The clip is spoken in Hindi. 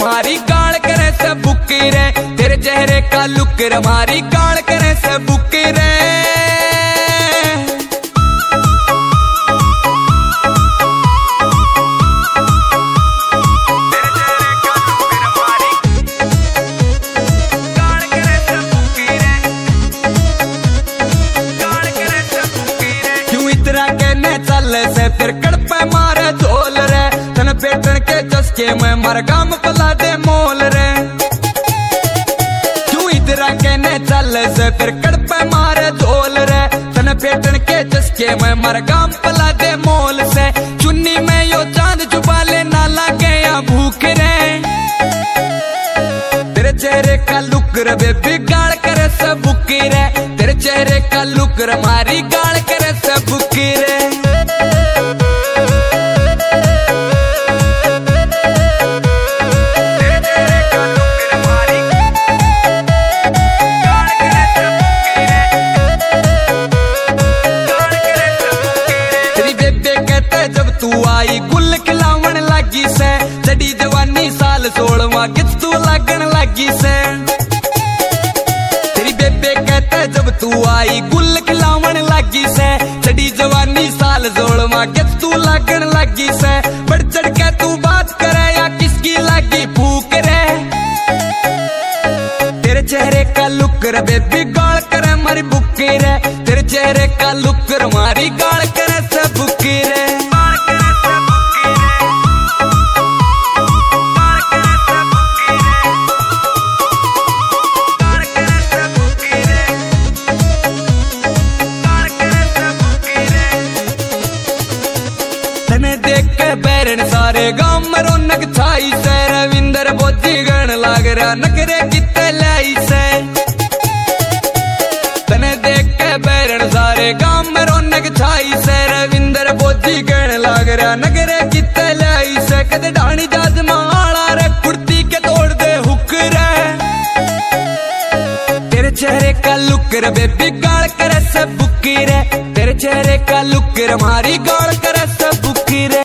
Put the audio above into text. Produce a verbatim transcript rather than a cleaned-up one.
हमारी गाल करे से बुकी रे, तेरे चेहरे का लुक हमारी गाल करे से बुकी रे। से फिर कड़पे मारे झोल रे, तन पेटन के चस्के में मर गाम पला दे मोल रे। क्यों इधरा कहने चल से फिर कड़पे मारे झोल रे, तन पेटन के चस्के में मर गाम पला दे मोल से। चुन्नी में यो चांद छुपा ले ना लागे या भूख रे, तेरे चेहरे का लुक रे बेबी गाल करे से बुकी रे, तेरे चेहरे का लुक रे मारी गाल करे से बुकी रे। तू आई गुल खिलावन लागी से, जड़ी जवानी साल सोलवा किच तू लागन लागी से। तेरी बेबे कहते जब तू आई गुल खिलावन लागी से, जड़ी जवानी साल सोलवा किच तू लागन लागी से। बढ़ चढ़ के तू बात करे या किसकी लागी फूक रे, तेरे चेहरे का लुक रे बेबी गाल करे मारी बुकी रे, तेरे चेहरे का लुक रे मारी गाल करे से बुकी रे। देख के बैरन सारे गांव में रौनक छाई से, रविंदर बोझी गण लाग रहा नखरे कितने लाई से। तने देख के बैरन सारे गांव में रौनक छाई से, रविंदर बोझी गण लाग रहा नखरे कितने लाई से। कदे ढाणी जाज माला रे कुर्ती के तोड़ दे हुक रे, तेरे चेहरे का लुक रे बेबी गाल करे से बुकी रे, तेरे चेहरे का लुक रे मारी गाल करे